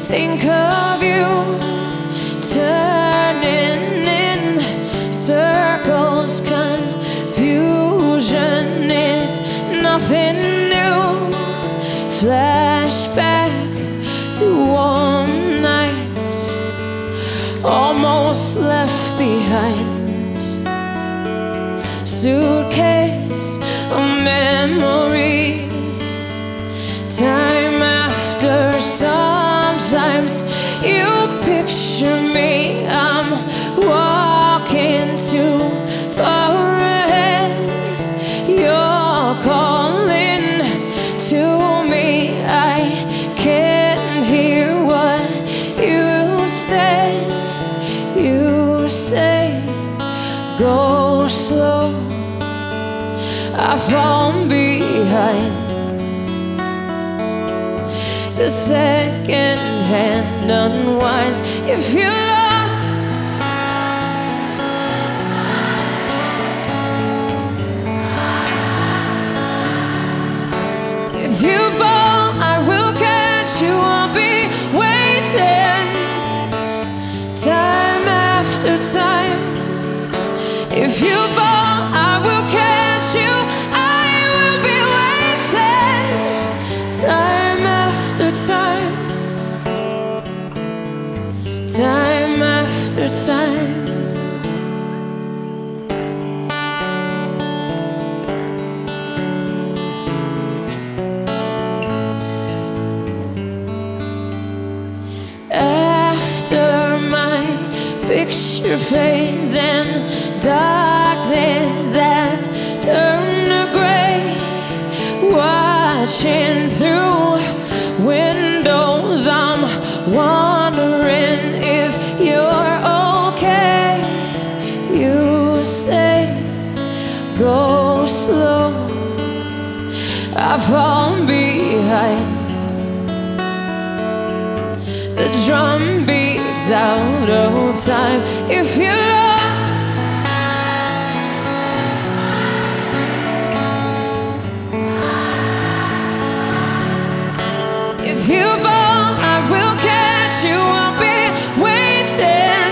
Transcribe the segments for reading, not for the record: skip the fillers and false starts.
think of you, turning in circles. Confusion is nothing new. Flashback to warm nights almost left behind. Suitcase of memories, time after. Sometimes you picture me, I'm walking too far ahead. You're calling to me, I can't hear what you said. You say, go slow, I fall behind. The second hand unwinds. If you're lost, if you fall, I will catch you. I'll be waiting, time after time. If you fall, I will catch you. I will be waiting, time after time, time after time. After my picture fades and darkness has turned to gray, watching through windows, I'm wondering if you're okay. You say, go slow, I fall behind. The drum beats out of time. If you're lost, if you fall, I will catch you. I'll be waiting,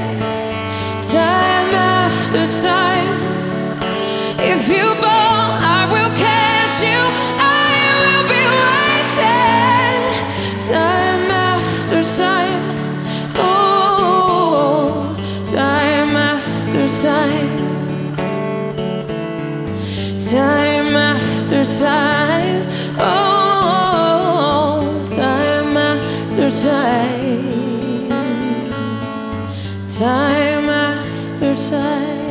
time after time. If you fall, I will catch you. I will be waiting, time after time. Oh, time after time, time after time. Oh, time after time, time after time.